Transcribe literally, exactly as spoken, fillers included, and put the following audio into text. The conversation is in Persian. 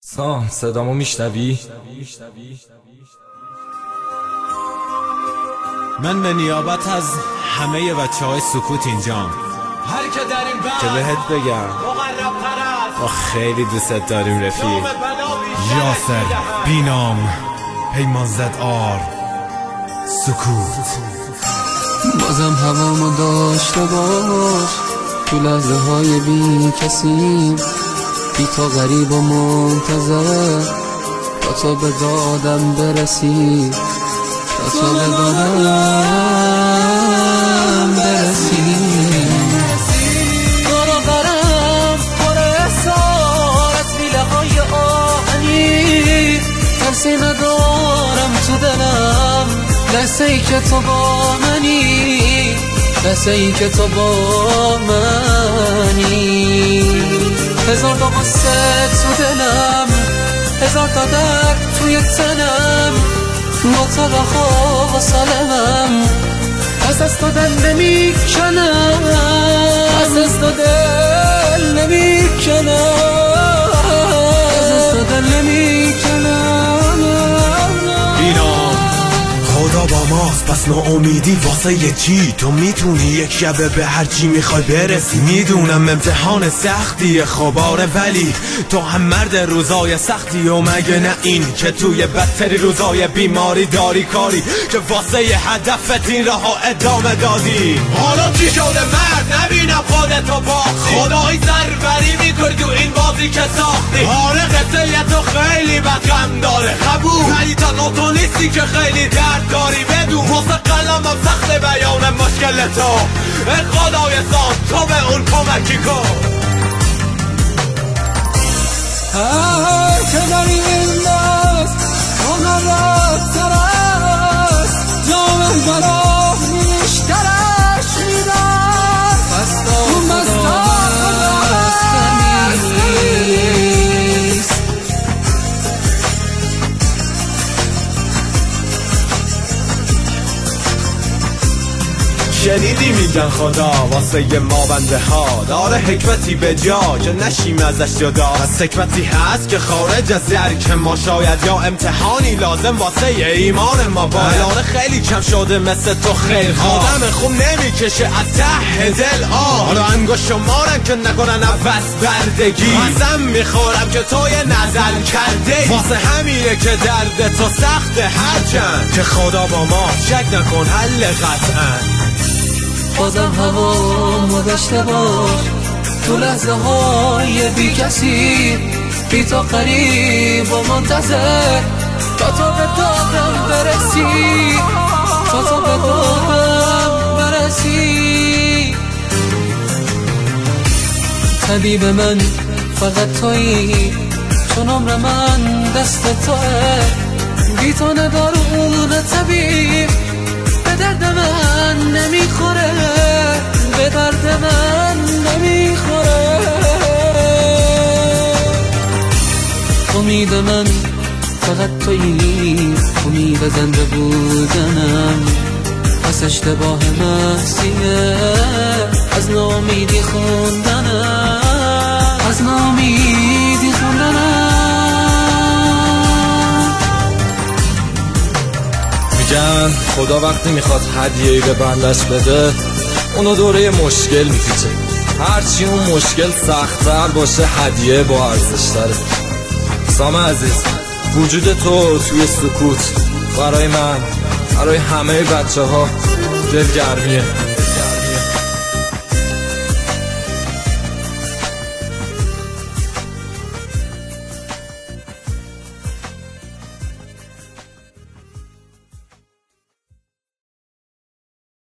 سام صدامو میشنوی؟ من به نیابت از همه بچه های سکوت اینجام هر که در این که بهت بگم ما خیلی دوست داریم رفیق. یاسر بینام پیمان زد آر سکوت. بازم هوامو داشته باش تو لحظه های بی کسیم، بی تا غریب و منتظر تا تا به دادم برسی، تا تا به دادم برسی. دارا برم پر احسارت میله های آهنی، ترسی ندارم تو دلم لحظه ای که تو با منی، لحظه ای که تو با منی. هزار تا قصه تو دلم، هزار تا درد توی تنم، مطلقا و سالمم از دست تو دل نمی کنم، از دست تو دل نمی کنم، از دست تو دل نمی کنم. بینام خدا با ماست پس ناامیدی واسه یه چی؟ تو میتونی یک شبه به هر چی میخوای برسی. میدونم امتحان سختیه خباره، ولی تو هم مرد روزای سختی و مگه نه این که توی بدتری روزای بیماری داری کاری که واسه یه هدفت این راه ادامه دادی. حالا چی شده مرد؟ نبینم خودتو باختی، خدایی سربری میکنی تو این بازی که ساختی. آره قصه تو خیلی بد غم داره قبول، ولی تا تو نیستی که خیلی درد داری. بدون واسه قلمم سخت بیان مشکل تو، ای خدای سام تو به اون کمکی کن. هر که در این دست اون رفتر است، جامن براه نیشترش میدست، اون بستا شنیدی میگن خدا واسه ی ما بنده ها داره حکمتی به جا که نشیم ازش جدا. از حکمتی هست که خارج از درک ما شاید، یا امتحانی لازم واسه ی ایمان ما باید. الان خیلی کم شده مثل تو خیل آدم خوب نمیکشه از ته دل آه. حالا انگوش شمارن که نکنن عوض بردگی، قسم میخورم که تو یه نزل کرده، واسه همینه که درد تو سخته هرچند که خدا با ما شک نکن حل قطعا. بازم هوامو داشته باش تو لحظه های بی کسی، بی تا قریب و منتظر تا تا به دادم برسی، تا تا به دادم برسی. طبیب من فقط تویی، چون عمر من دست توه، بی تو ندارون طبیب به درد من نمیخوره، به درد من نمیخوره. امید من فقط تویی، امید زنده بودنم، پس اشتباه محضیه از ناامیدی خوندنم، از ناامیدی خوندنم. میگن خدا وقتی میخواد هدیه‌ای به بندش بده اونو دوره مشکل میپیچه، هرچی اون مشکل سخت‌تر باشه هدیه با ارزش‌تره. سام عزیز وجود تو توی سکوت برای من، برای همه بچه ها دلگرمیه.